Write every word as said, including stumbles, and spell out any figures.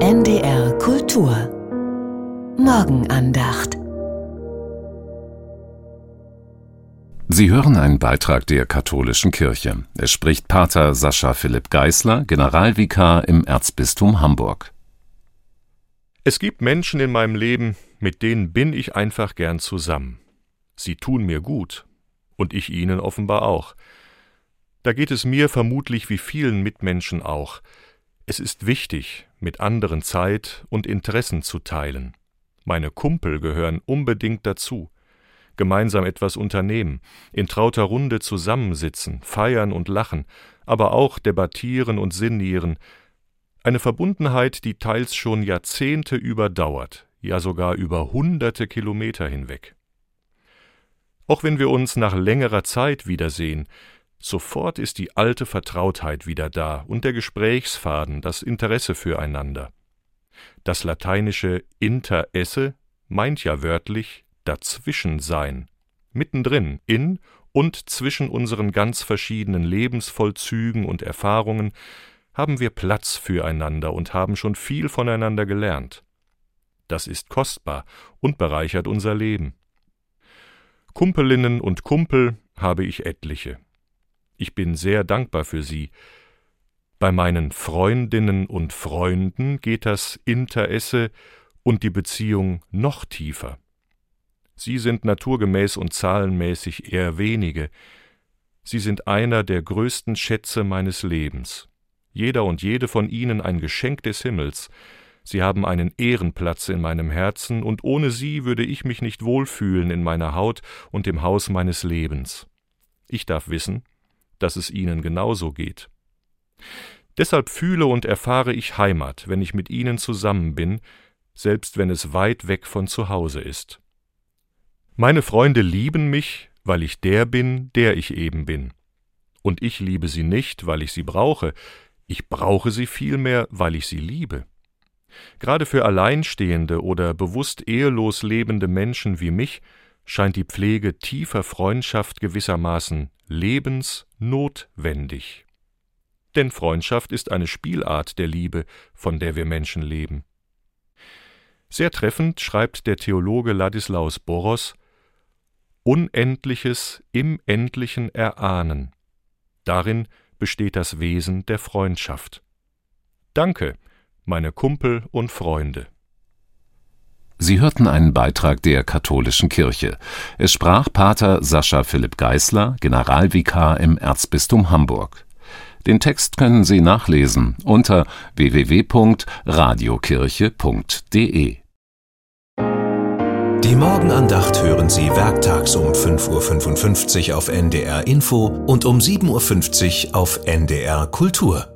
N D R Kultur Morgenandacht. Sie hören einen Beitrag der Katholischen Kirche. Es spricht Pater Sascha Philipp Geisler, Generalvikar im Erzbistum Hamburg. Es gibt Menschen in meinem Leben, mit denen bin ich einfach gern zusammen. Sie tun mir gut und ich ihnen offenbar auch. Da geht es mir vermutlich wie vielen Mitmenschen auch. Es ist wichtig, mit anderen Zeit und Interessen zu teilen. Meine Kumpel gehören unbedingt dazu. Gemeinsam etwas unternehmen, in trauter Runde zusammensitzen, feiern und lachen, aber auch debattieren und sinnieren. Eine Verbundenheit, die teils schon Jahrzehnte überdauert, ja sogar über hunderte Kilometer hinweg. Auch wenn wir uns nach längerer Zeit wiedersehen, sofort ist die alte Vertrautheit wieder da und der Gesprächsfaden, das Interesse füreinander. Das lateinische inter esse meint ja wörtlich dazwischen sein, mittendrin, in und zwischen unseren ganz verschiedenen Lebensvollzügen und Erfahrungen haben wir Platz füreinander und haben schon viel voneinander gelernt. Das ist kostbar und bereichert unser Leben. Kumpelinnen und Kumpel habe ich etliche. Ich bin sehr dankbar für sie. Bei meinen Freundinnen und Freunden geht das Interesse und die Beziehung noch tiefer. Sie sind naturgemäß und zahlenmäßig eher wenige. Sie sind einer der größten Schätze meines Lebens. Jeder und jede von ihnen ein Geschenk des Himmels. Sie haben einen Ehrenplatz in meinem Herzen, und ohne sie würde ich mich nicht wohlfühlen in meiner Haut und im Haus meines Lebens. Ich darf wissen, dass es ihnen genauso geht. Deshalb fühle und erfahre ich Heimat, wenn ich mit ihnen zusammen bin, selbst wenn es weit weg von zu Hause ist. Meine Freunde lieben mich, weil ich der bin, der ich eben bin. Und ich liebe sie nicht, weil ich sie brauche, ich brauche sie vielmehr, weil ich sie liebe. Gerade für alleinstehende oder bewusst ehelos lebende Menschen wie mich scheint die Pflege tiefer Freundschaft gewissermaßen lebensnotwendig. Denn Freundschaft ist eine Spielart der Liebe, von der wir Menschen leben. Sehr treffend schreibt der Theologe Ladislaus Boros: Unendliches im Endlichen erahnen. Darin besteht das Wesen der Freundschaft. Danke, meine Kumpel und Freunde. Sie hörten einen Beitrag der Katholischen Kirche. Es sprach Pater Sascha Philipp Geisler, Generalvikar im Erzbistum Hamburg. Den Text können Sie nachlesen unter w w w punkt radiokirche punkt d e. Die Morgenandacht hören Sie werktags um fünf Uhr fünfundfünfzig auf N D R Info und um sieben Uhr fünfzig auf N D R Kultur.